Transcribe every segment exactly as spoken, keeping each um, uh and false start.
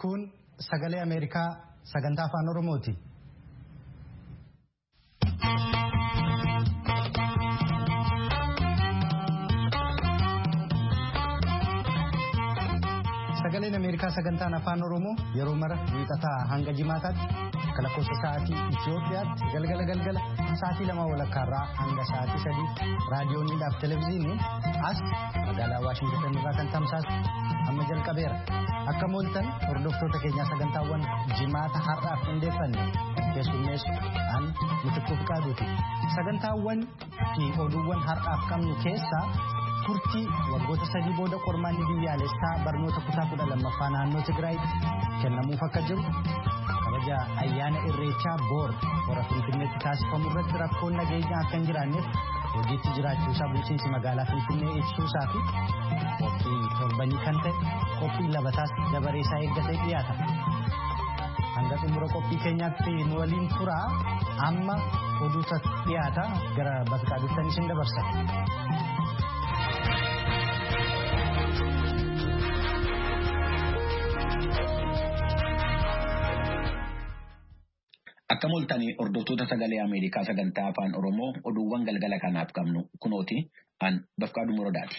Kun sagalee Ameerikaa sagantaa afaan Oromooti. Sagaleen Ameerikaa sagantaan afaan Oromoo yeroo mara wiixataa hanga jimaataatti akka lakkoofsa sa'aatii Itoophiyaatti galgala galgala sa'aatii lama walakkaarraa hanga sa'aatii sadii raadiyooniidhaaf televezyiiniin as magaalaa Waashingtan irraa kan tamsaasu amma jalqabeera. Akka mooltan hordoftoota keenyaa sagantaawwan jimaata har'aaf qindeeffanne keessummeessu an Mitikkuu Fiqaaduuti. Sagantaawwan fi oduuwwan har'aaf qabnu keessaa turtii waggoota sadii booda qormaanni biyyaalessaa barnoota kutaa kudha lammaffaa naannoo Tigraayitti kennamuuf akka jiru, kabaja ayyaana irreechaa boor hora Finfinneetti taasifamu irratti rakkoon nageenyaa akka hin jiraanneef hojiitti jiraachuusaa bulchiinsi magaalaa Finfinnee ibsuusaa fi qophii torbanii kan ta'e qophii labataas dabareesaa eeggatee dhiyaata. Hanga xumura qophii keenyaatti nu waliin turaa. Amma oduutu dhiyaata gara Fiqaaduutti isin dabarsa. Akka mooltanii hordoftoota sagalee Ameerikaa sagantaa afaan Oromoo oduuwwan galgala kanaaf qabnu kunooti an Bafqaaduu Morodaati.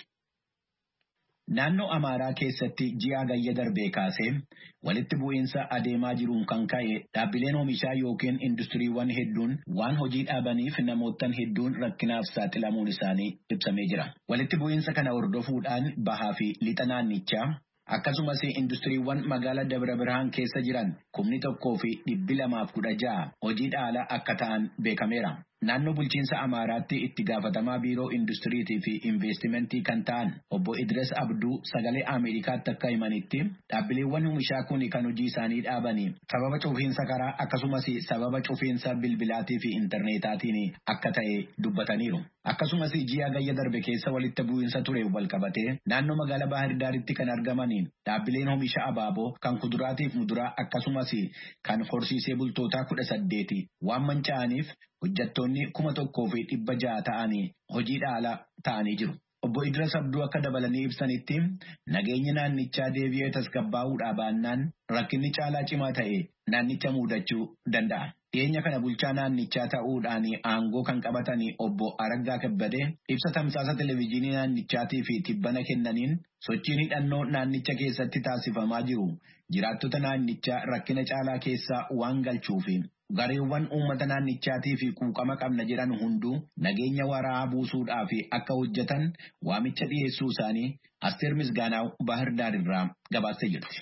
Naannoo Amaaraa keessatti ji'a gayya darbee kaasee walitti bu'iinsa adeemaa jiruun kan ka'e dhaabbileen oomishaa yookiin industiriiwwan hedduun waan hojii dhaabaniif namootan hedduun rakkinaaf saaxilamuun isaanii ibsamee jira. Walitti bu'iinsa kana hordofuudhaan bahaa fi lixa naannichaa akkasumas industiriiwwan magaalaa Dabra Birhaan keessa jiran kumni tokkoo fi dhibbi lamaaf kudha ja'a hojii dhaala akka ta'an beekameera. Naannoo bulchiinsa Amaaraatti itti gaafatamaa biiroo industiriitii fi investimentii kan ta'an obbo Idris Abduu sagalee Ameerikaatti akka himanitti dhaabbileewwan oomishaa kun kan hojii isaanii dhaabanii sababa cufiinsa karaa akkasumas sababa cufiinsa bilbilaatii fi intarneetaatiin akka ta'e dubbataniiru. Akkasumas ji'a gayya darbe keessa walitti bu'iinsa ture wal qabatee naannoo magaalaa Baahir Daaritti kan argamaniin dhaabbileen oomisha abaaboo kan kuduraatiif muduraa akkasumas kan horsiisee bultootaa kudha saddeeti waan manca'aniif hojjettoonni kuma tokkoo fi dhibba ja'a ta'anii hojii dhaala ta'anii jiru. Obbo Idris Abduu akka dabalanii ibsanitti nageenyi naannichaa deebi'ee tasgabbaa'uudhaa baannaan rakkinni caalaa cimaa ta'e naannicha mudachuu danda'a. Dhiyeenya kana bulchaa naannichaa ta'uudhaan aangoo kan qabatanii obbo Araggaa Kabbadee ibsa tamsaasa televezyiinii naannichaatii fi tibbana kennaniin sochiin hidhannoo naannicha keessatti taasifamaa jiru jiraattota naannichaa rakkina caalaa keessaa waan galchuufi gareewwan uummata naannichaatii fi quuqama qabna jedhan hunduu nageenya waraabaa buusuudhaaf akka hojjetan waamicha dhiyeessuu isaanii Asteer Misgaanaaw Baahir Daar irraa gabaastee jirti.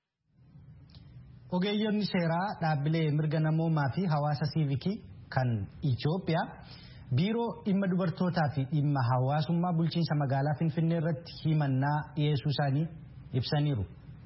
Ogeeyyonni seeraa dhaabbilee mirga namoomaa fi hawaasa siivikii kan Itoophiyaa biiroo dhimma dubartootaa fi dhimma hawaasummaa bulchiinsa magaalaa Finfinnee irratti himannaa dhiyeessuu isaanii ibsaniiru.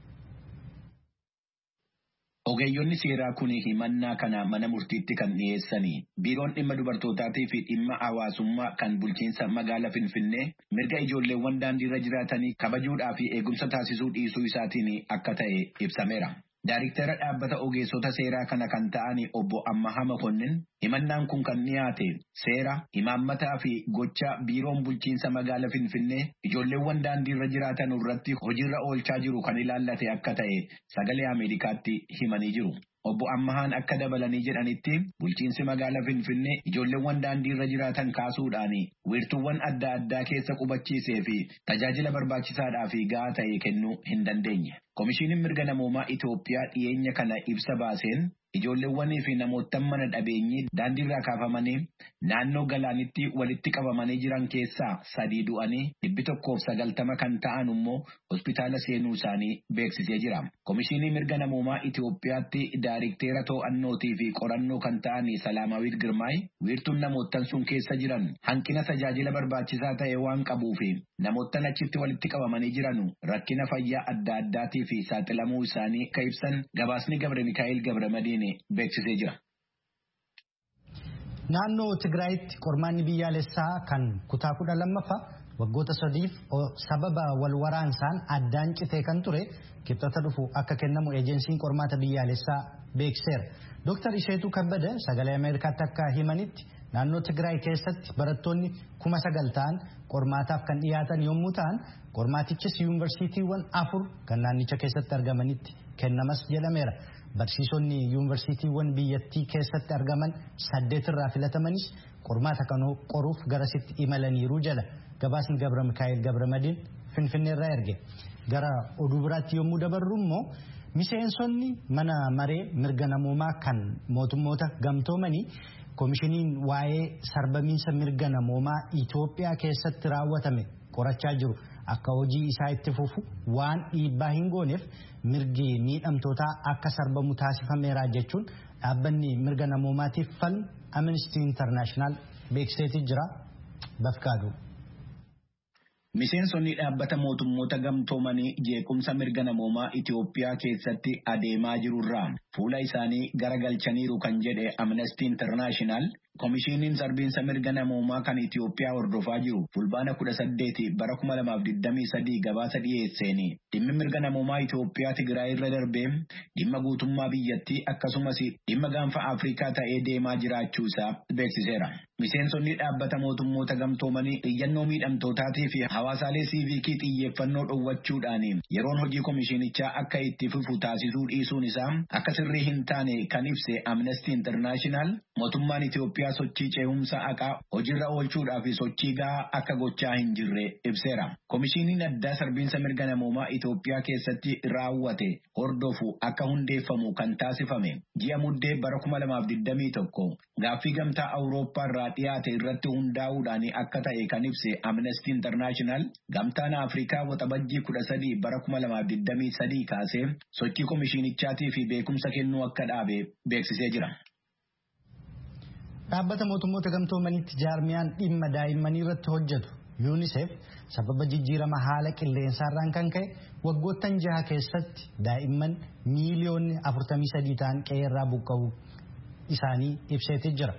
Ogeeyyonni seeraa kun himannaa kana mana murtiitti kan dhiyeessanii biiroon dhimma dubartootaatii fi dhimma hawaasummaa kan bulchiinsa magaalaa Finfinnee mirga ijoolleewwan daandiirra jiraatanii kabajuudhaa fi eegumsa taasisuu dhiisuu isaatiin akka ta'e ibsameera. Daariktara dhaabbata ogeessota seeraa kana kan ta'an obbo Ammahaa Makonnin himannaan kun kan dhiyaate seera imaammataa fi gocha biiroon bulchiinsa magaalaa Finfinnee ijoolleewwan daandiirra jiraatan irratti hojiirra oolchaa jiru kan ilaallate akka ta'e sagalee Ameerikaatti himanii jiru. Obbo Ammahaan akka dabalanii jedhanitti bulchiinsi magaalaa Finfinnee ijoolleewwan daandiirra jiraatan kaasuudhaan wiirtuuwwan adda addaa keessa qubachiisee fi tajaajila barbaachisaadhaa fi gahaa ta'e kennuu hin dandeenye. Komishiiniin mirga namoomaa Itoophiyaa dhiyeenya kana ibsa baaseen ijoolleewwanii fi namoota mana dhabeenyii daandiirraa kaafamanii naannoo galaanitti walitti qabamanii jiran keessaa sadii du'anii dhibbi tokkoof sagaltama kan ta'an immoo hospitaala seenuu isaanii beeksisee jira. Komishinii mirga namoomaa Itoophiyaatti daariktera to'annootii fi qorannoo kan ta'an Salaamaawit Girmaay wiirtuun namootan sun keessa jiran hanqina tajaajila barbaachisaa ta'e waan qabuuf namootan achitti walitti qabamanii jiran rakkina fayyaa adda addaatii fi saaxilamuu isaanii ka ibsan gabaasni Gabre Mikaa'el Gabre Madiine beeksisee jira. Naannoo Tigraayitti qormaanni biyyaalessaa kan kutaa kudha lammaffaa waggoota sadiif sababa wal waraansaan addaan citee kan ture kibxata dhufu akka kennamu eejensiin qormaata biyyaalessaa beeksiseera. Dooktar Isheetuu Kabbada sagalee Ameerikaatti akka himanitti naannoo Tigraay keessatti barattoonni kuma sagal ta'an qormaataaf kan dhiyaatan yommuu ta'an qormaatichis yuunivarsiitiiwwan afur kan naannicha keessatti argamanitti kennamas jedhameera. Barsiisonni yuunivarsiitiiwwan biyyattii keessatti argaman saddeet irraa filatamanis qormaata kan qoruuf garasitti imalaniiru jedha. Gabaasni Gabra Mikaa'el Gabramadiin Finfinneerraa erge. Gara oduu biraatti yommuu dabarru immoo miseensonni mana maree mirga namoomaa kan mootummoota gamtoomanii koomishiniin waa'ee sarbamiinsa mirga namoomaa Itoophiyaa keessatti raawwatame qorachaa jiru. Akka hojii isaa itti fufu waan dhiibbaa hin gooneef mirgi miidhamtootaa akka sarbamu taasifameera jechuun dhaabbanni mirga namoomaatiif falmu Amnesty International beeksiseeti jira. Bafkaaduu. Miseensonni dhaabbata mootummoota gamtoomanii jeequmsa mirga namoomaa Itoophiyaa keessatti adeemaa jirurraa fuula isaanii garagalchaniiru kan jedhe Amnesty International. Koomishiniin sarbiinsa mirga namoomaa kan Itoophiyaa hordofaa jiru fulbaana kudha saddeeti bara kuma lamaaf digdamii sadii gabaasa dhiyeesseeni dhimmi mirga namoomaa Itoophiyaa Tigraay irra darbee dhimma guutummaa biyyattii akkasumas dhimma gaanfa Afrikaa ta'ee deemaa jiraachuu isaa beeksiseera. Miseensonni dhaabbata mootummoota gamtoomanii iyyannoo miidhamtootaatii fi hawaasaalee siiviikii xiyyeeffannoo dhowwachuudhaan yeroon hojii koomishinichaa akka itti fufu taasisuu dhiisuun isaa akka sirrii hin taane kan ibse Amnesty International mootummaan Itoophiyaa sochii ce'umsa haqaa hojiirra oolchuudhaa fi sochii gahaa akka gochaa hin jirre ibseera. Koomishiniin addaa sarbiinsa mirga namoomaa Itoophiyaa keessatti raawwate hordofu akka hundeeffamu kan taasifame ji'a muddee bara kuma lamaaf digdamii tokko gaaffii gamtaa Awurooppaa irraa dhiyaate irratti hundaa'uudhaan akka ta'e kan ibse Amnesty International gamtaan Afrikaa waxabajjii kudha sadii bara kuma lamaaf digdamii sadii kaasee sochii koomishinichaatii fi beekumsa kennuu akka dhaabe beeksisee jira. Dhaabbata mootummoota gamtoomaniitti jaarmiyaan dhimma daa'immanii irratti hojjetu UNICEF sababa jijjiirama haala qilleensaarraan kan ka'e waggoottan jaha keessatti daa'imman miiliyoonni afurtamii sadii ta'an qe'eerraa buqqa'uu isaanii ibseetii jira.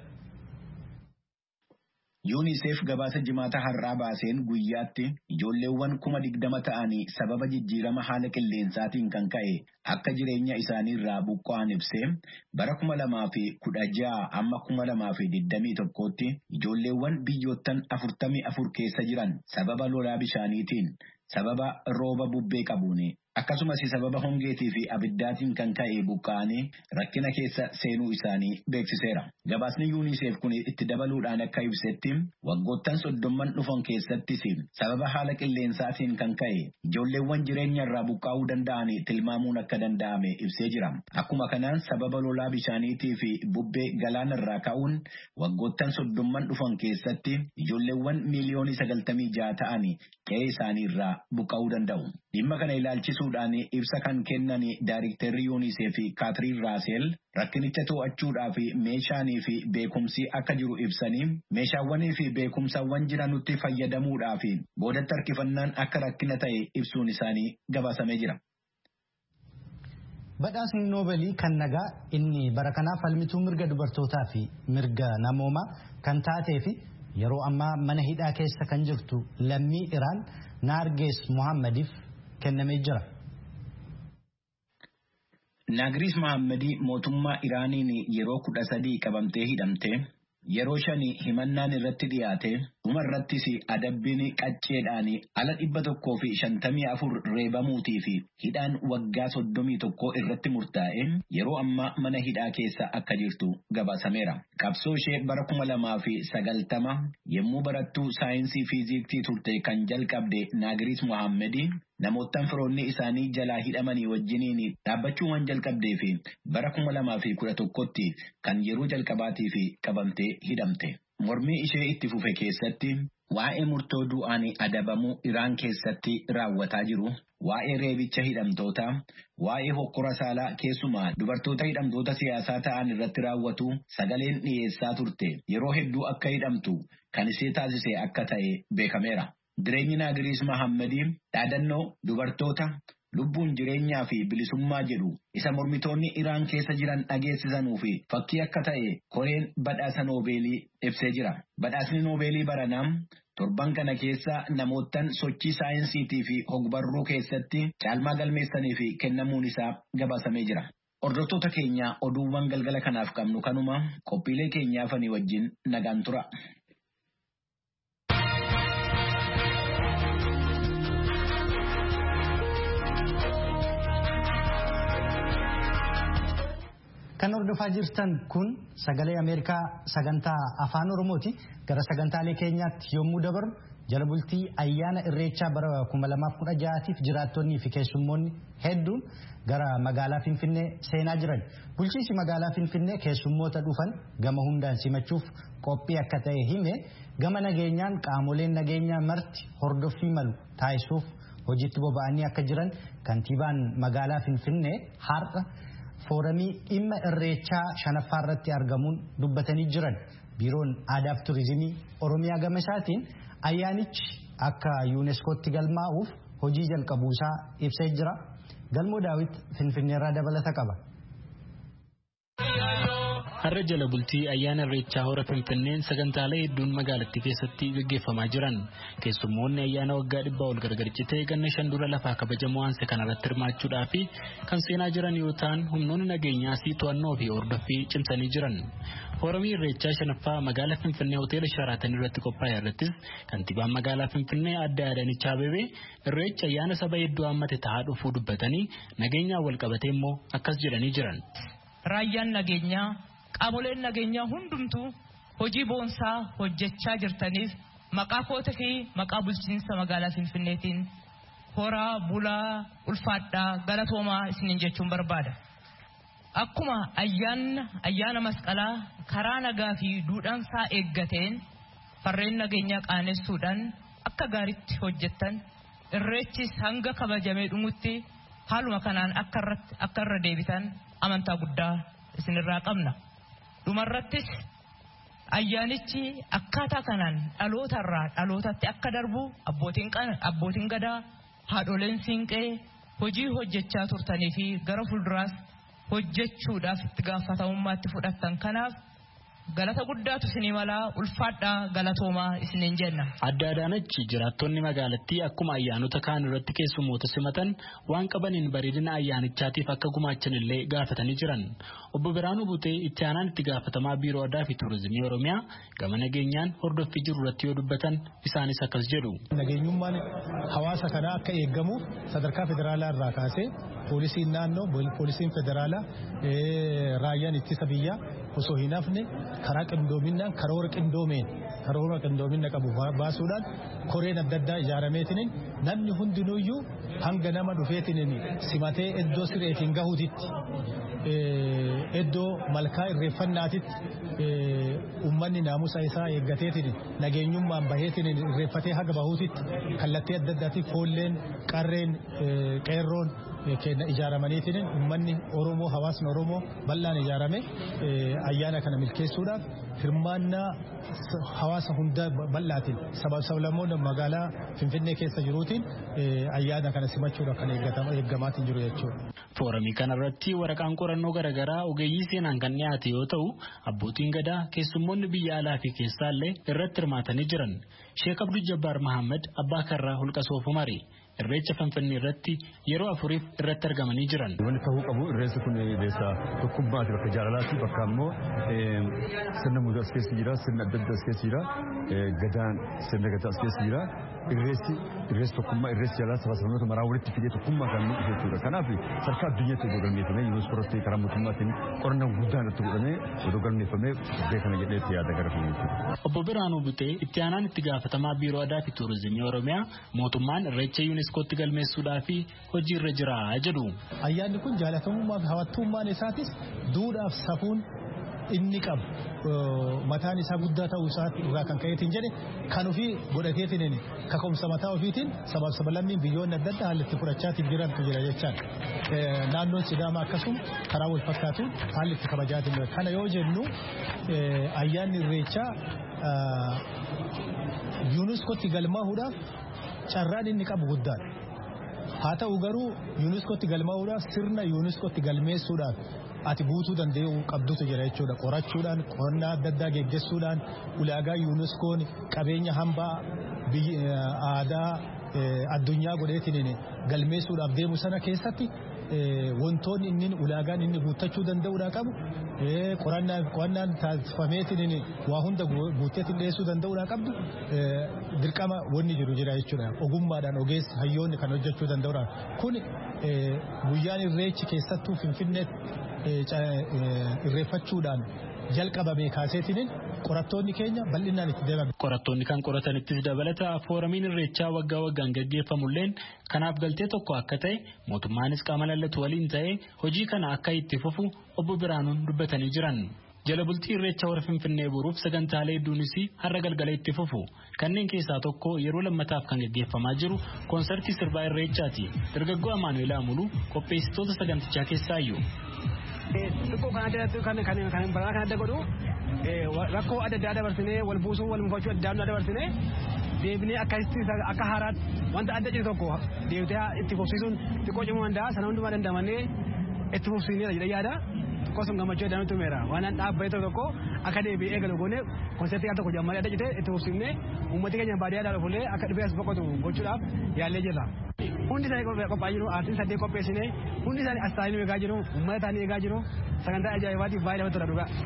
UNICEF gabaasa jimaata har'aa baaseen guyyaatti ijoolleewwan kuma digdama ta'anii sababa jijjiirama haala qilleensaatiin kan ka'e akka jireenya isaaniirraa buqqa'an ibsee bara kuma lamaa fi kudha jaha amma kuma lamaa fi digdamii tokkootti ijoolleewwan biyyoottan afurtamii afur keessa jiran sababa lolaa bishaaniitiin sababa rooba bubbee qabuun akkasumas sababa hongeetii fi abiddaatiin kan ka'e buqqa'anii rakkina keessa seenuu isaanii beeksiseera. Gabaasni UNICEF kun itti dabaluudhaan akka ibsetti waggoottan soddomman dhufan keessattis sababa haala qilleensaatiin kan ka'e ijoolleewwan jireenya irraa buqqa'uu danda'an tilmaamuun akka danda'ame ibsee jira. Akkuma kanaan sababa lolaa bishaaniitii fi bubbee galaana irraa ka'uun waggoottan soddomman dhufan keessatti ijoolleewwan miiliyoonii sagaltamii jaha ta'an qe'ee isaanii irraa buqqa'uu danda'u. Dhimma kana ilaalchisuudhaan ibsa kan kennan Daayiriktarri UNICEF Kaatiriin Raasel rakkinicha to'achuudhaa fi meeshaanii fi beekumsi akka jiru ibsanii meeshaawwanii fi beekumsawwan jiranutti fayyadamuudhaa fi boodatti harkifannaan akka rakkina ta'e ibsuun isaanii gabaasamee jira. Badhaasni Noobeelii kan nagaa inni bara kanaaf falmituu mirga dubartootaa fi mirga namoomaa kan taatee fi yeroo ammaa mana hidhaa keessa kan jirtu lammii Iraan Naargees Mohammadiif kennamee jira. Naargees Mohammadii mootummaa Iraaniin yeroo kudha sadii qabamtee hidhamte yeroo shanii himannaan irratti dhiyaate dhuma irrattis adabbiin qacceedhaan ala dhibba tokkoo fi shantamii afur reebamuutii fi hidhaan waggaa soddomii tokkoo irratti murtaa'e yeroo ammaa mana hidhaa keessa akka jirtu gabaasameera. Qabsoo ishee bara kuma lamaa fi sagaltama yommuu barattuu saayinsii fiiziksii turte kan jalqabde Naargees Mohammadii namoottan firoonni isaanii jalaa hidhamanii wajjiniin dhaabbachuu waan jalqabdee fi bara kuma lamaa fi kudha tokkotti kan yeroo jalqabaatii fi qabamtee hidhamte. Mormii ishee itti fufe keessatti waa'ee murtoo du'aan adabamuu Iraan keessatti raawwataa jiru, waa'ee reebicha hidhamtootaa, waa'ee hokkora saalaa keessumaa dubartoota hidhamtoota siyaasaa ta'an irratti raawwatu sagaleen dhiyeessaa turte. Yeroo hedduu akka hidhamtu kan isee taasise akka ta'e beekameera. Jireenyi Naargees Mohammadii dhaadannoo dubartoota lubbuun jireenyaa fi bilisummaa jedhu isa mormitoonni Iraan keessa jiran dhageessisanuu fi fakkii akka ta'e koreen badhaasa Noobeelii ibsee jira. Badhaasni Noobeelii baranaa torban kana keessa namoottan sochii saayinsiitii fi hogbarruu keessatti caalmaa galmeessanii fi kennamuun isaa gabaasamee jira. Hordoftoota keenya oduuwwan galgala kanaaf qabnu kanuma qophiilee keenyaa fanii wajjin nagaan tura. Kan hordofaa jirtan kun sagalee Ameerikaa sagantaa afaan Oromooti. Gara sagantaalee keenyaatti yommuu dabarru jala bultii ayyaana irreechaa bara kuma lamaaf kudha ja'aatiif jiraattonnii fi keessummoonni hedduun gara magaalaa Finfinnee seenaa jiran. Bulchiinsi magaalaa Finfinnee keessummoota dhufan gama hundaan simachuuf qophii akka ta'e hime gama nageenyaan qaamoleen nageenyaa marti hordoffii malu taasisuuf hojiitti boba'anii akka jiran kantiibaan magaalaa Finfinnee har'a Fooramii dhimma irreechaa shanaffaa irratti argamuun dubbatanii jiran. Biiroon aadaa fi turizimii Oromiyaa gama isaatiin ayyaanichi akka yuuneeskootti galmaa'uuf hojii jalqabuusaa ibsee jira. Galmoo Daawit Finfinneerraa dabalata qaba. Har'a jala bultii ayyaana irreechaa hora Finfinneen sagantaalee hedduun magaalattii keessatti gaggeeffamaa jiran. Keessummoonni ayyaana waggaa dhibbaa ol gargar citee ganna shan dura lafaa kabajamoo aanse kanarratti hirmaachuudhaa fi kan seenaa jiran yoo ta'an humnoonni nageenyaa si to'annoo fi hordoffii cimsanii jiran. Fooramii irreechaa shanaffaa magaalaa Finfinnee hoteela Sharaatan irratti qophaa'e irrattis kantiibaan magaalaa Finfinnee Aadde Adaanech Abeebee irreecha ayyaana saba hedduu hammate ta'aa dhufuu dubbatanii nageenyaan wal qabatee immoo akkas jedhanii jiran. Raayyaan nageenyaa qaamoleen nageenyaa hundumtuu hojii boonsaa hojjechaa jirtaniif maqaa kootii fi maqaa bulchiinsa magaalaa Finfinneetiin horaa bulaa ulfaadhaa galatoomaa isiniin jechuun barbaada. Akkuma ayyaana ayyaana masqalaa karaa nagaa fi duudhaansaa eeggateen farreen nageenyaa qaanessuudhaan akka gaariitti hojjettan irreechis hanga kabajamee dhumutti haaluma kanaan akka irratti akka irra deebitan amantaa guddaa isinirraa qabna. Dhumarrattis ayyaanichi akkaataa kanaan dhalootarraa dhalootatti akka darbu abbootiin abbootiin gadaa haadholeen siinqee hojii hojjechaa turtanii fi gara fuulduraas hojjechuudhaaf itti gaafatamummaatti fudhattan kanaaf galata guddaatu isinii malaa ulfaadhaa galatoomaa isiniin jenna. Aadde Adaanech jiraattonni magaalattii akkuma ayyaanota kaan irratti keessummoota simatan waan qabaniin bareedina ayyaanichaatiif akka gumaachan illee gaafatanii jiran. Obbo Biraanuu Butee itti aanaan itti gaafatamaa biiroo aadaa fi turizimii Oromiyaa gama nageenyaan hordoffii jiru irratti yoo dubbatan isaanis akkas jedhu. Nageenyummaan hawaasa kanaa akka eegamu sadarkaa federaalaa irraa kaasee poolisiin naannoo poolisiin federaalaa raayyaan ittisa biyyaa osoo hin hafne karaa qindoominaan karoora qindoomeen karoora qindoomina qabu baasuudhaan koreen adda addaa ijaarameetiin namni hundinuyyuu hanga nama dhufeetiin simatee iddoo sireetiin gahuutitti iddoo malkaa irreeffannaatitti ummanni naamusa isaa eeggateetiin nageenyummaan baheetiin irreeffatee haga bahuutitti kallattii adda addaatiif foolleen qarreen qeerroon kenna ijaaramaniitiin ummanni Oromoo hawaasni Oromoo bal'aan ijaarame ayyaana kana milkeessuudhaaf hirmaannaa hawaasa hunda bal'aatiin sabab sablammoonni magaalaa Finfinnee keessa jiruutiin ayyaana kana simachuudhaaf kan eeggamaatiin jiru jechuudha. Fooramii kanarratti waraqaan qorannoo garaagaraa ogeeyyii seenaan kan dhiyaate yoo ta'u abbootiin gadaa keessummoonni biyya alaa fi keessaa illee irratti hirmaatanii jiran. Sheek Abduu Jabbaar Mahammad Abbaa Karraa Holqa Soofumari irreecha Finfinnee irratti yeroo afuriif irratti argamanii jiran. Wanti ta'uu qabu irreessi kun beessa tokkummaati bakka jaalalaati bakka ammoo sirna muudaa as keessa jira sirna adda addaa as keessa jira gadaan sirna gadaa as keessa jira irreessi irreessi tokkummaa irreessi jaalala saba sabnoota maraa walitti fidee tokkummaa kan nuuf jechuudha. Kanaaf sarkaa addunyaatti odoo galmeeffamee yuuneeskoo irratti karaa mootummaatiin qorannaan guddaan itti godhamee odoo galmeeffamee beekama jedheetti yaada gara fuulduraatti. Obbo Biraanuu Butee itti aanaan itti gaafatamaa biiroo aadaa fi turizimii Oromiyaa mootummaan irreecha yuuneeskootti galmeessuudhaa fi hojii irra jira jedhu. Ayyaanni kun jaalatamummaa fi hawwattummaan isaatis duudhaaf safuun inni qabu mataan isaa guddaa ta'uu isaa irraa kan ka'eetiin jedhe kan ofii godhateetiin kaka'umsa mataa ofiitiin sabab sabalammiin biyyoonni adda addaa haalli itti fudhachaatiin jirantu jira jechaan naannoon Sidaamaa akkasuma karaa wal fakkaatuun haalli itti kabajaatiin jira. Kana yoo jennu ayyaanni irreechaa yuuneeskootti galmaa'uudhaaf carraan inni qabu guddaadha. Haa ta'u garuu yuuneeskootti galmaa'uudhaaf sirna yuuneeskootti galmeessuudhaaf ati guutuu danda'u qabdutu jira jechuudha. Qorachuudhaan qorannaa adda addaa geggeessuudhaan ulaagaa yuuneskoon qabeenya hambaa aadaa addunyaa godheetiin galmeessuudhaaf deemu sana keessatti wantoonni inni ulaagaan inni guuttachuu danda'uudha qabu qorannaan qorannaan taasifameetiin waa hunda guutteetiin dhiyeessuu danda'uudha qabdu dirqama wanni jiru jira jechuudha ogummaadhaan ogeessi hayyoonni kan hojjechuu danda'uudha kun guyyaan irreechi keessattuu Finfinnee irreeffachuudhaan jalqabame kaaseetiin qorattoonni keenya bal'inaan itti deeman. Qorattoonni kan qoratanittis dabalata fooramiin irreechaa waggaa waggaan gaggeeffamulleen kanaaf galtee tokko akka ta'e mootummaanis qaama lallatu waliin ta'ee hojii kana akka itti fufu obbo Biraanuun dubbatanii jiran. Jala bultii irreecha hora Finfinnee boruuf sagantaalee hedduunis har'a galgala itti fufu. Kanneen keessaa tokko yeroo lammataaf kan gaggeeffamaa jiru koonsartii sirbaa irreechaati. Dargaggoo Amaanuel Amuluu qopheessitoota sagantichaa keessaayyuu. Xiqqoo kan adda kan kan kan balaa kan adda godhu rakkoo adda addaa dabarsinee wal buusuu wal mufachuu adda addaa dabarsinee deebinee akkasitti akka haaraatti wanta adda jiru tokko deebitee itti fufsiisuun xiqqoo cimuu danda'a sana hundumaa dandamannee itti fufsiisnee jedhee yaada xiqqoo sun gammachuu adda nutti himeera waan dhaabbatee tokko tokko akka deebi'ee eegalu goone konsertii al tokko jammaree adda jitee itti fufsiifnee uummatni keenya baadiyyaadhaa dhufulee akka dhibee as boqotu gochuudhaaf yaallee jirra. Hundi isaanii qophaa'aa jiru aartiin saddeet qopheessinee hundi isaanii as taa'anii eegaa jiru uummata taa'anii eegaa jiru sagantaa ajaa'ibaatiif baay'ee namatti tola dhugaa.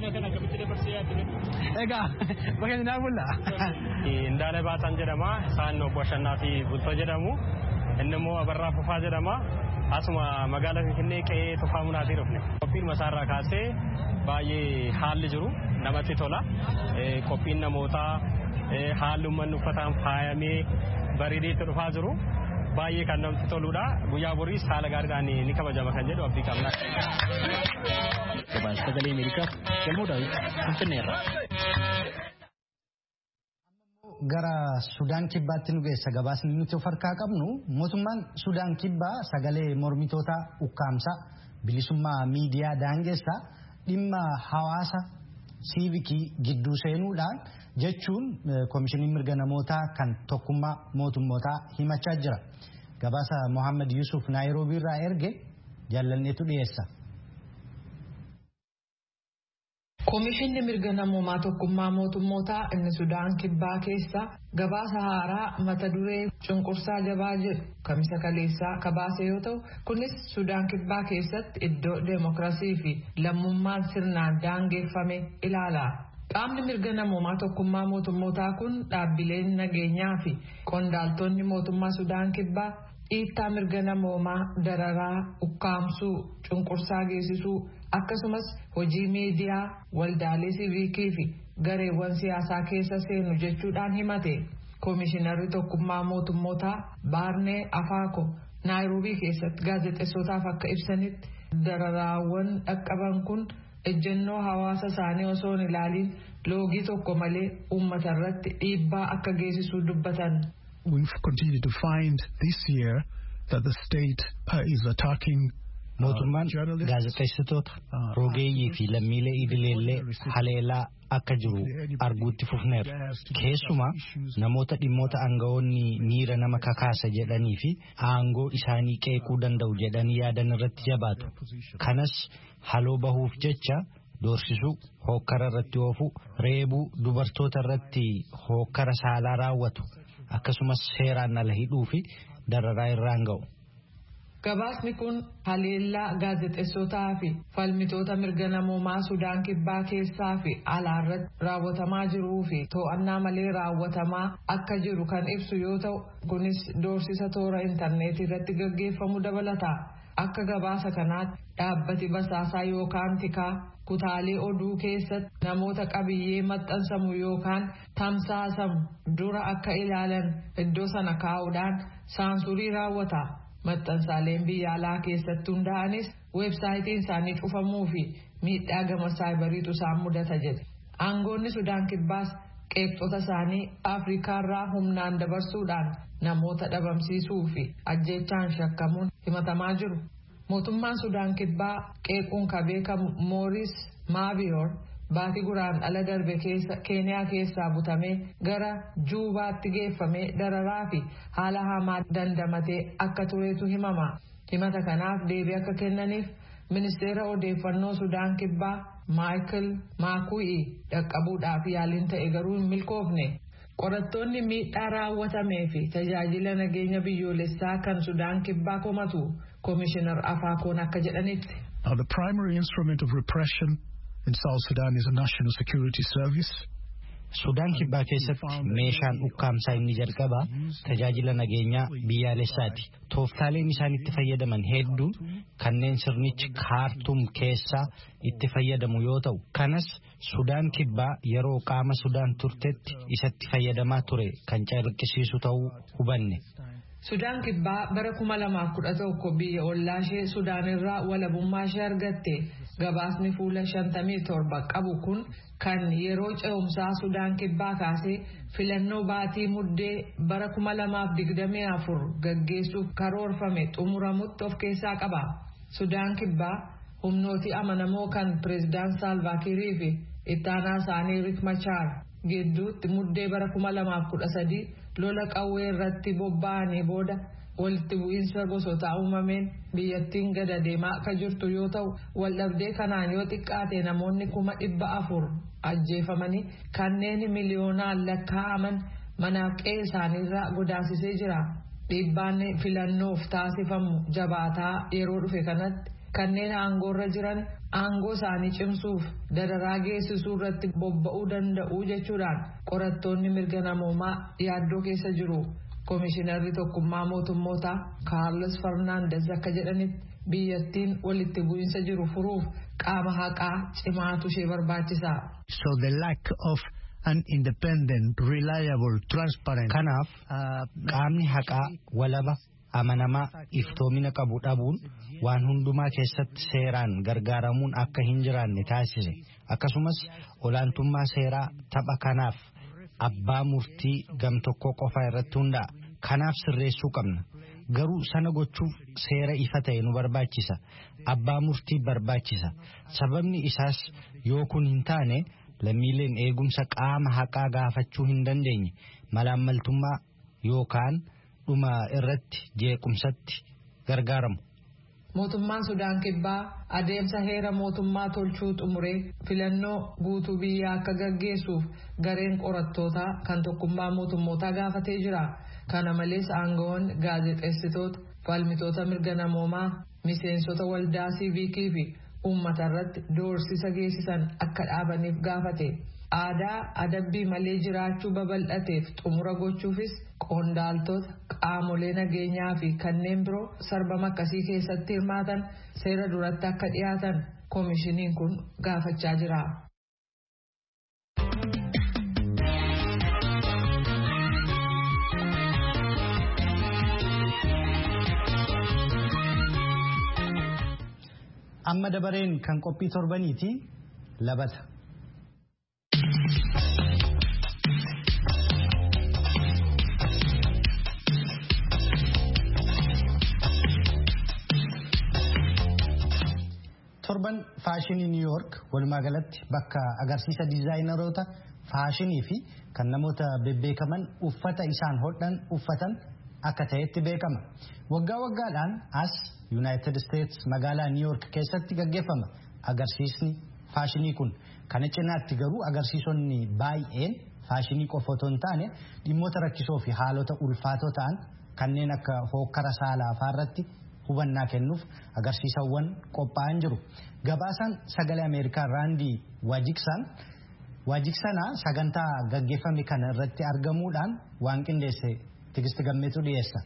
Egaa bakka naa bulla. Indaala Baataan jedhama isaan obbo Ashannaa fi Bultoo jedhamu inni immoo Abarraa Fufaa jedhama asuma magaalaa Finfinnee qe'ee Tufaa Munaatii dhufne. Qophiin masaarraa kaasee baay'ee haalli jiru namatti tola qophiin namootaa haalli uummanni uffataan faayamee bareedee itti dhufaa jiru. Baay'ee kan namatti toludha. Guyyaa borii haala gaariidhaan ni kabajama kan jedhu abdii qabna. Gabaasa sagalee Ameerikaaf galmoo daawwiti Finfinneerra. Gara Sudaan Kibbaatti nu geessa gabaasni nuti of harkaa qabnu mootummaan Sudaan Kibbaa sagalee mormitoota ukkaamsaa bilisummaa miidiyaa daangessaa dhimma hawaasa siivikii gidduu seenuudhaan jechuun koomishiniin mirga namootaa kan tokkummaa mootummootaa himachaa jira. Gabaasa Mohaammed Yusuf Naayiroobii irraa erge jaallanneetu dhiyeessa. Koomishinni mirga namoomaa tokkummaa mootummootaa inni Sudaan Kibbaa keessa gabaasa haaraa mata duree cunqursaa jabaa jedhu kamisa kaleessaa kabaase yoo ta'u kunis Sudaan Kibbaa keessatti iddoo deemokiraasii fi lammummaan sirnaan daangeffame ilaala. Qaamni mirga namoomaa tokkummaa mootummootaa kun dhaabbileen nageenyaa fi qondaaltonni mootummaa Sudaan Kibbaa dhiittaa mirga namoomaa dararaa ukkaamsuu cunqursaa geessisuu akkasumas hojii miidiyaa waldaalee siivikii fi gareewwan siyaasaa keessa seenu jechuudhaan himate. Koomishinarri tokkummaa mootummootaa Baarnee Afaako Naayiroobii keessatti gaazexeessotaaf akka ibsanitti dararaawwan dhaqqaban kun ejjennoo hawaasa isaanii osoo hin ilaaliin loogii tokko malee uummata irratti dhiibbaa akka geessisuu dubbatan. We've continued to find this year that the state uh, is attacking mootummaan gaazexeessitoota rogeeyyii fi lammiilee idileellee haleelaa akka jiru arguutti fufneera. Keessumaa namoota dhimmoota aangawoonni miira nama kakaasa jedhanii fi aangoo isaanii qeequu danda'u jedhanii yaadan irratti jabaatu. Kanas haloo bahuuf jecha doorsisuu, hookkara irratti oofuu, reebuu, dubartoota irratti hookkara saalaa raawwatu. Akkasumas seeraan ala hidhuu fi dararaa irraan ga'u. Gabaasni kun haleellaa gaazexeessotaa fi falmitoota mirga namoomaa Sudaan Kibbaa keessaa fi alaarratti raawwatamaa jiruu fi to'annaa malee raawwatamaa akka jiru kan ibsu yoo ta'u kunis doorsisa toora intarneetii irratti gaggeeffamu dabalata. Akka gabaasa kanaatti dhaabbati basaasaa yookaan tikaa kutaalee oduu keessatti namoota qabiyyee maxxansamu yookaan tamsaasamu dura akka ilaalan iddoo sana kaa'uudhaan saansurii raawwata. Maxxansaaleen biyya alaa keessatti hundaa'anis weebsaayitiin isaanii cufamuu fi miidhaa gama saayibariitu isaan mudata jedhe. Aangoonni Sudaan Kibbaas qeeqxota isaanii Afriikaarraa humnaan dabarsuudhaan namoota dhabamsiisuu fi ajjeechaan shakkamuun himatamaa jiru. Mootummaan Sudaan Kibbaa qeequun ka beekamu Mooris Maabiyoor baatii guraandhala darbe keessa Keeniyaa keessaa butamee gara Juubaatti geeffamee dararaa fi haala hamaa dandamatee akka tureetu himama. Himata kanaaf deebii akka kennaniif ministeera odeeffannoo Sudaan Kibbaa Maayikel Maakuu'ii dhaqqabuudhaaf yaaliin ta'e garuu hin milkoofne. Qorattoonni miidhaa raawwatamee fi tajaajila nageenya biyyoolessaa kan Sudaan kibbaa komatu Komishinar Afaakoon akka jedhanitti. Now the primary instrument of repression in South Sudan is a National Security Service. Sudaan kibbaa keessatti meeshaan ukkaamsaa inni jalqabaa tajaajila nageenyaa biyyaalessaati. Tooftaaleen isaan itti fayyadaman hedduun kanneen sirnichi kaartum keessaa itti fayyadamu yoo ta'u, kanas Sudaan kibbaa yeroo qaama Sudaan turtetti isatti fayyadamaa ture kan calaqqisiisu ta'uu hubanne. Sudaan kibbaa bara kuma lamaaf kudha tokko biyya ollaa ishee Sudaan irraa walabummaa ishee argatte. Gabaasni fuula shantamii torba qabu kun kan yeroo ce'umsaa Sudaan kibbaa kaasee filannoo baatii muddee bara kuma lamaaf digdamii afur gaggeessuuf karoorfame xumuramutti of keessaa qaba. Sudaan kibbaa humnooti amanamoo kan pireezidaan Saalvaa Kiirii fi ittaanaa isaanii Riek Machaar gidduutti muddee bara kuma lamaaf kudha sadii lola qawwee irratti bobba'anii booda walitti bu'iinsa gosoota uumameen biyyattiin gada deemaa akka jirtu yoo ta'u, waldhabdee kanaan yoo xiqqaate namoonni kuma dhibba afur ajjeefamanii kanneen miliyoonaan lakkaa'aman manaaf qe'ee isaaniirraa godaansisee jira. Dhiibbaan filannoof taasifamu jabaataa yeroo dhufe kanatti kanneen aangoorra jiran aangoo isaanii cimsuuf dararaa geessisuu irratti bobba'uu danda'u jechuudhaan qorattoonni mirga namoomaa yaaddoo keessa jiru. Komishinarri tokkummaa mootummootaa Kaarlos Farnaandes akka jedhanitti biyyattiin walitti bu'iinsa jiru furuuf qaama haqaa cimaatu ishee barbaachisa. So the lack of an independent, reliable, transparent. Kanaaf qaamni haqaa walaba amanamaa iftoomina qabu dhabuun waan hundumaa keessatti seeraan gargaaramuun akka hin jiraanne taasise. Akkasumas olaantummaa seeraa tapha kanaaf abbaa murtii gam tokko qofa irratti hundaa'a. Kanaaf sirreessuu qabna. Garuu sana gochuuf seera ifa ta'e nu barbaachisa. Abbaa murtii barbaachisa. Sababni isaas yoo kun hin taane lammiileen eegumsa qaama haqaa gaafachuu hin dandeenye malaammaltummaa yookaan dhuma irratti jeequmsatti gargaaramu. Mootummaan Sudaan kibbaa adeemsa heera mootummaa tolchuu xumuree filannoo guutuu biyyaa akka gaggeessuuf gareen qorattootaa kan tokkummaa mootummootaa gaafatee jira. Kana malees aangawoonni gaazexeessitoota, falmitoota mirga namoomaa, miseensota waldaa siiviikii fi uummata irratti doorsisa geessisan akka dhaabaniif gaafate. Aadaa adabbii malee jiraachuu babal'ateef xumura gochuufis qondaaltota qaamolee nageenyaa fi kanneen biroo sarbama akkasii keessatti hirmaatan seera duratti akka dhiyaatan koomishiniin kun gaafachaa jira. Amma dabareen kan qophii torbaniiti labata. Torban faashinii New York walumaa galatti bakka agarsiisa diizaayineroota faashinii fi kan namoota bebbeekaman uffata isaan hodhan uffatan akka ta'etti beekama. Waggaa waggaadhaan as United States magaalaa New York keessatti gaggeeffama agarsiisni faashinii kun. Kana cinaatti garuu agarsiisonni baay'een faashinii qofa otoo hin taane dhimmoota rakkisoo fi haalota ulfaatoo ta'an kanneen akka hookkara saalaa fa'aarratti hubannaa kennuuf agarsiisawwan qophaa'an jiru. Gabaasaan sagalee Ameerikaa Raandii Waajiksaan Waajiksanaa sagantaa gaggeeffame kana irratti argamuudhaan waan qindeesse Tigisti Gammeetu dhiyeessa.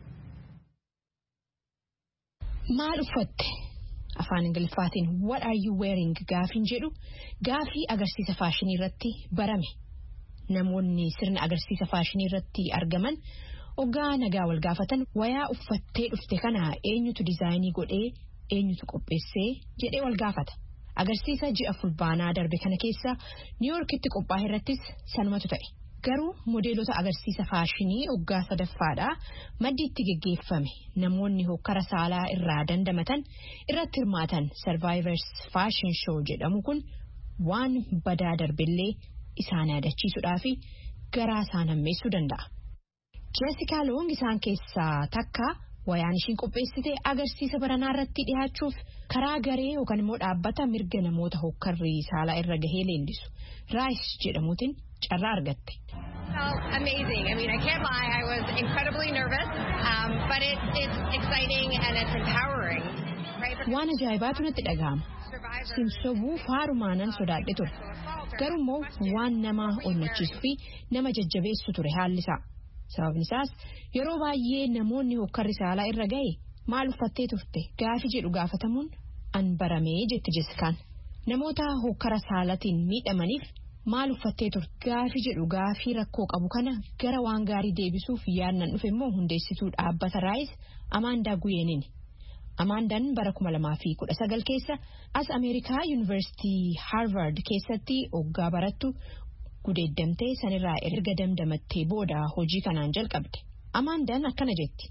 Maal uffatte? Afaan Ingiliffaatiin what are you wearing gaafiin jedhu gaafii agarsiisa faashinii irratti barame. Namoonni sirna agarsiisa faashinii irratti argaman ogaa nagaa wal gaafatan wayaa uffattee dhufte kana eenyutu diizaayinii godhee eenyutu qopheessee jedhee wal gaafata. Agarsiisa ji'a fulbaanaa darbe kana keessa New Yorkitti qophaa'e irrattis sanumatu ta'e. Garuu modeelota agarsiisa faashinii oggaa sadaffaadhaa maddi itti geggeeffame namoonni hokkara saalaa irraa dandamatan irratti hirmaatan Survivors Fashion Show jedhamu kun waan badaa darbillee isaan yaadachiisuudhaa fi garaa isaan hammeessuu danda'a. Jessica Long isaan keessaa takka wayaan ishiin qopheessite agarsiisa baranaa irratti dhiyaachuuf karaa garee yookaan immoo dhaabbata mirga namoota hokkarrii saalaa irra gahee leendisu Rice jedhamuutiin carraa argatte. felt amazing. I mean, I can't lie, I was incredibly nervous, um, but it, it's exciting and it's empowering. Waan ajaa'ibaatu natti dhaga'ama. Simsobuu faarumaanan sodaadhe ture. Garuu waan nama onnachiisuu fi nama jajjabeessu ture haalli isaa. Sababni isaas yeroo baay'ee namoonni hokkarri saalaa irra ga'e maal uffattee turte gaafi jedhu gaafatamuun an baramee jette Jessikaan. Namoota hokkara saalatiin miidhamaniif maal uffattee turte gaafi jedhu gaafii rakkoo qabu kana gara waan gaarii deebisuuf yaadnan dhufe immoo hundeessituu dhaabbata Raayis Amaandaa Guyeeniini. Amaandaan bara kuma lamaa fi kudha sagal keessa as Ameerikaa Yuunivarsiitii Haarvard keessatti hoggaa barattu gudeeddamtee sanirraa erga damdamattee booda hojii kanaan jalqabde. Amaandaan akkana jetti.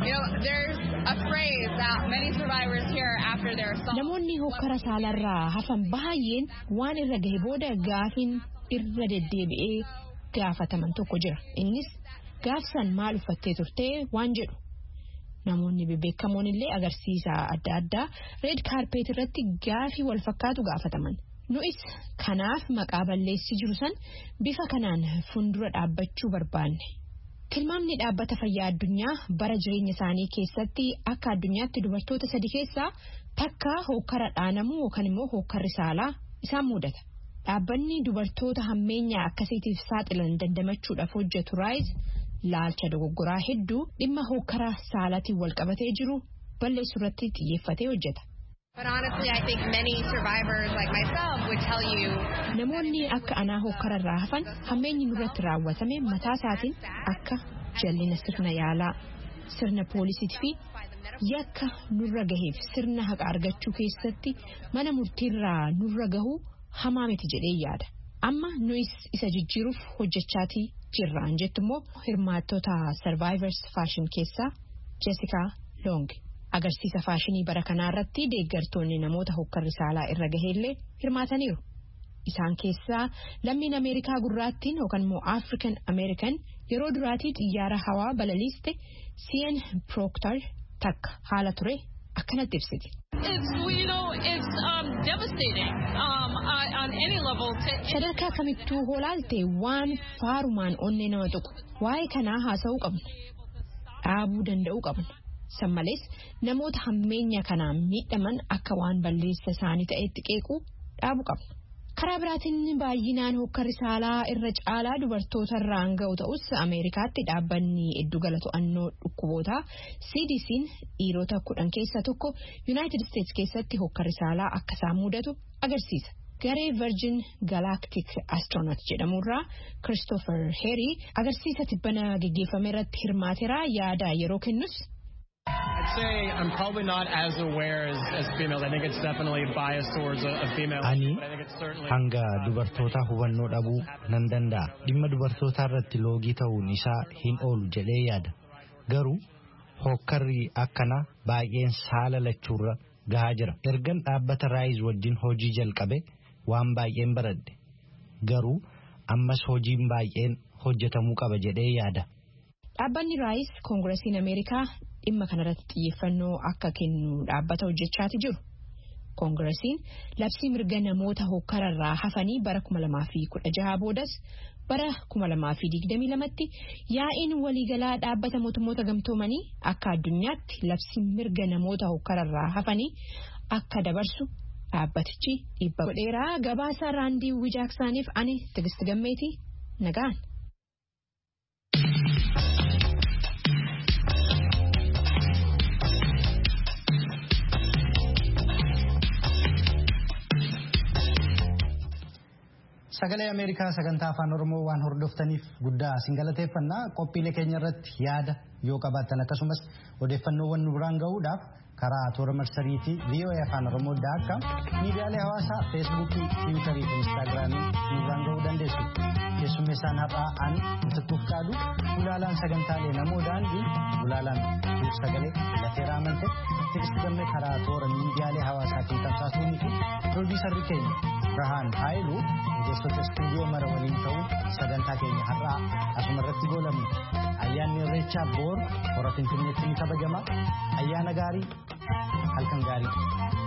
Namoonni hokkara saalarraa hafan baay'een waan irra gahe booda gaafiin irra deddeebi'ee gaafataman tokko jira. Innis gaafsan maal uffattee turtee waan jedhu. Namoonni beekamoon illee agarsiisa adda addaa reed kaarpeet irratti gaafii wal fakkaatu gaafataman. Nu'is kanaaf maqaa balleessi jiru san bifa kanaan fuuldura dhaabbachuu barbaanne. Tilmaamni dhaabbata fayyaa addunyaa bara jireenya isaanii keessatti akka addunyaatti dubartoota sadi keessaa takka hokkara dhaanamuu yookaan immoo hokkarri saalaa isaan mudata. Dhaabbanni dubartoota hammeenyaa akkasiitiif saaxilan dandamachuudhaaf hojjetu Raayis laalcha dogoggoraa hedduu dhimma hokkara saalaatiin wal qabatee jiru balleessuu irratti xiyyeeffatee hojjeta. But honestly, I think many survivors like myself would tell you. Namoonni akka anaa hokkararraa hafan hammeenyi nurratti raawwatame mataa isaatiin akka jallina sirna yaalaa, sirna poolisiitii fi yakka nurra gaheef sirna haqa argachuu keessatti mana murtiirraa nurra gahuu hamaa miti jedhee yaada. Amma nuyis isa jijjiiruuf hojjechaatii jirraan jettu immoo hirmaattota Survivors Fashion keessaa Jessica Long. Agarsiisa faashinii bara kanaa irratti deeggartoonni namoota hokkarri saalaa irra gaheellee hirmaataniiru. Isaan keessaa lammiin Ameerikaa gurraattiin yookaan immoo African American yeroo duraatii xiyyaara hawaa balaliiste Sian Proctor takka haala ture akkanatti ibsiti. Sadarkaa kamittuu hoolaalte waan faarumaan onnee nama tuqu waa'ee kanaa haasa'uu qabna. Dhaabuu danda'uu qabna. San malees namoota hammeenya kanaan miidhaman akka waan balleessa isaanii ta'etti qeequu dhaabuu qabna. Karaa biraatiin baay'inaan hokkarri saalaa irra caalaa dubartoota irraan ga'u ta'us Ameerikaatti dhaabbanni iddugala to'annoo dhukkubootaa C D C'n dhiirota kudhan keessaa tokko United States keessatti hokkarri saalaa akka isaan mudatu agarsiisa. Garee Virgin Galactic Astronaut jedhamurraa Christopher Harry agarsiisa tibbana geggeeffame irratti hirmaateera yaada yeroo kennus. I'd say I'm probably not as aware as, as females. I think it's definitely biased towards a, a female. Ani hanga dubartoota hubannoo dhabuu nan danda'a. Dhimma dubartootaa irratti loogii ta'uun isaa hin oolu jedhee yaada. Garuu hokkarri akkana baay'een saala lachuurra gahaa jira. Ergan dhaabbata Raayis wajjin hojii jalqabe waan baay'een baradhe. Garuu ammas hojiin baay'een hojjetamuu qaba jedhee yaada. Dhaabbanni Raayis Koongiresiin Ameerikaa dhimma kanarratti xiyyeeffannoo akka kennu dhaabbata hojjechaati jiru. Koongiresiin labsii mirga namoota hokkararraa hafanii bara kuma lamaa fi kudha jaha boodas bara kuma lamaa fi digdamii lamatti yaa'iin waliigalaa dhaabbata mootummoota gamtoomanii akka addunyaatti labsii mirga namoota hokkararraa hafanii akka dabarsu dhaabbatichi dhiibba godheera. Gabaasa Raandii Wijaaksaniif ani Tigist Gammeetii nagaan. Sagalee Ameerikaa sagantaa afaan Oromoo waan hordoftaniif guddaa isin galateeffannaa. Qophiilee keenya irratti yaada yoo qabaattan akkasumas odeeffannoowwan nu biraan gahuudhaaf karaa toora marsariitii V O A afaan Oromoo daakka miidiyaalee hawaasaa feesbuukii, tiwiitarii fi instaagiraamii nu biraan gahuu dandeessu. Keessummeessaan har'aa ani Mitiquuf Qaadu, ulaalaan sagantaalee namoo daandii, ulaalaan sagalee Lateeraa Amante, Tigist Gammee karaa toora miidiyaalee hawaasaatiin tamsaasuunii fi pirooduusarri keenya Birhaan Haayiluu ogeessota istuudiyoo mara waliin ta'uun sagantaa keenya har'aa asuma irratti goolabna. Ayyaanni Irreechaa boor hora Finfinneetti ni kabajama. Ayyaana gaarii, halkan gaarii.